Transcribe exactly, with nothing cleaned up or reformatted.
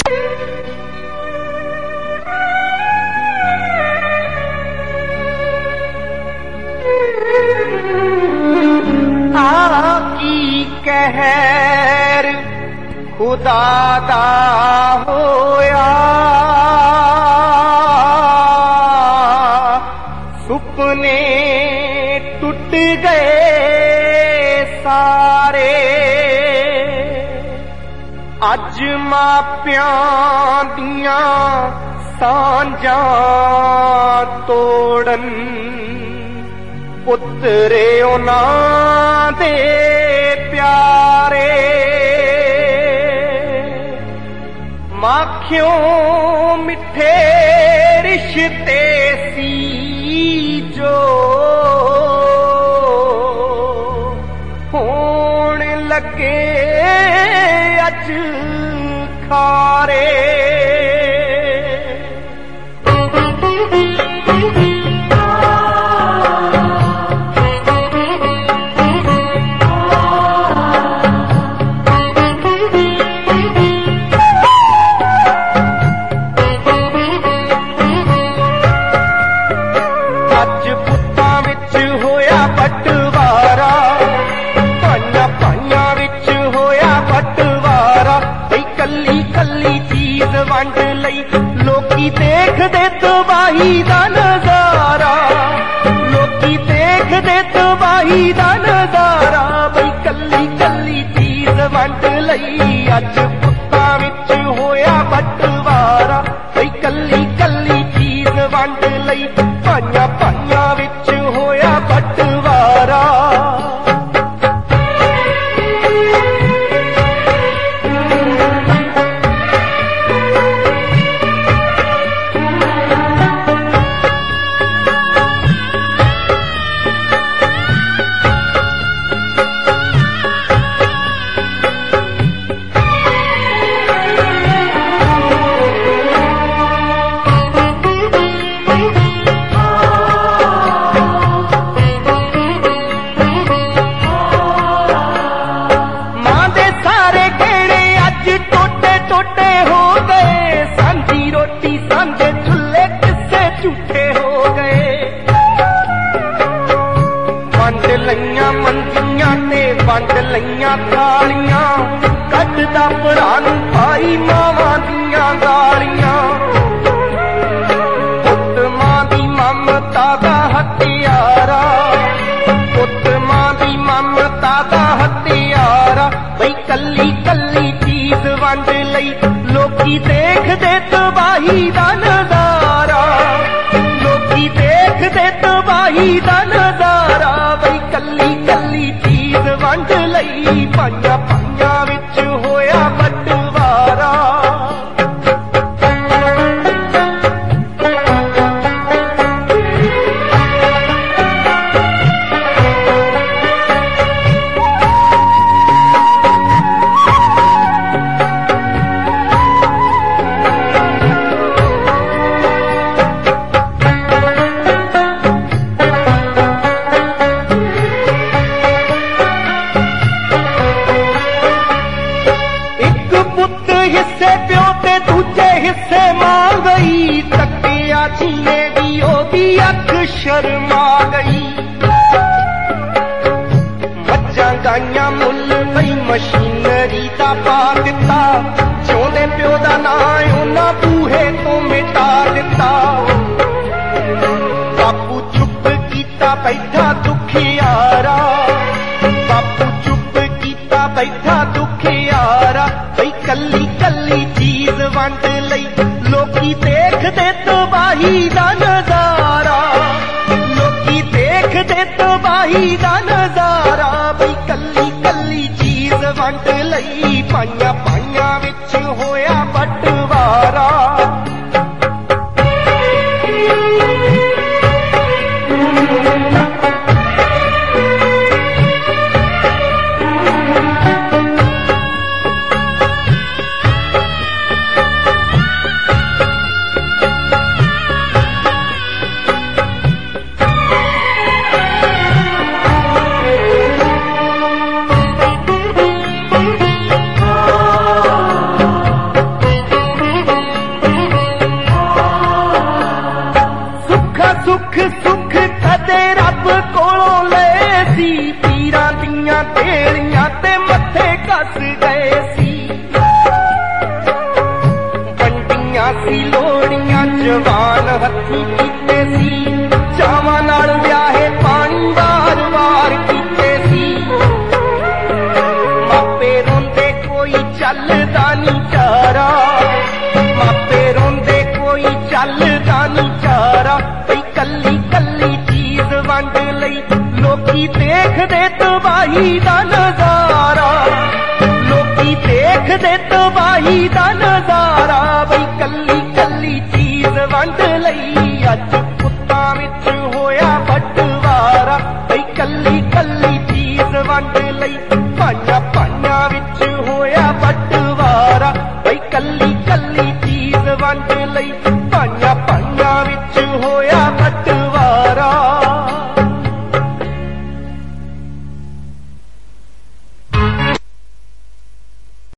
कहर खुदा दा होया, सुपने टुट गए सारे। अज मापियां दियां सांझां तोड़न, पुत्रे उन्हां दे प्यारे। माखियों मिठे रिश्ते सी जो होण लगे अज खारे। वंड लई लोकी देखदे तबाही दा नजारा, लोकी देखदे तबाही दा नजारा। बई कल्ली कल्ली चीज वंड लई अज पुत्तां विच होया बटवारा। बई कल्ली कल्ली चीज वंड लई भाइयां भाइयां विच होया बटवारा। वंड लईयां थालियां कटदा भरा नूं पाई मावां दियां गालियां। पुत्त मां दी ममता दा हथियारा, पुत्त मां दी ममता दा हथियारा। बई कल्ली कल्ली चीज वंड लई लोकी देखदे तबाही दा नजारा, लोकी देखदे तबाही दा नजारा। बई कल्ली कल्ली चीज वंड लई भाइयां भाइयां विच होया बटवारा। हिस्से प्यो ते दूजे हिस्से मां गई, तकिया जीने दी ओदी अख शर्मा गई। मज्जां गाइयां मुल गई मशीनरी दा पा दिता, जिउंदे प्यो दा नां उन्हां बूहे तो मिटा दिता। बापू चुप कीता बैठा दुखियारा, बापू चुप कीता बैठा दुखियारा। बई कल्ली कल्ली चीज वंड लई लोकी देखदे तबाही दा नजारा, लोकी देखदे तबाही दा नजारा। बई कल्ली कल्ली चीज वंड लई भाइयां भाइयां विच होया बटवारा। जवान हथी कीते सी, चावां नाल व्याहे पानी वार वार कीते सी। मापे रोंदे कोई चलदा नी चारा, मापे रोंदे कोई चलदा नी चारा। बई कल्ली कल्ली चीज वंड लई लोकी देखदे तबाही दा नजारा, लोकी देखदे तबाही दा नजारा। बई कल्ली कल्ली चीज वंड लई अज पुत्तां विच होया बटवारा। बई कल्ली कल्ली चीज वंड लई भाइयां भाइयां विच होया बटवारा। बई कल्ली कल्ली चीज वंड लई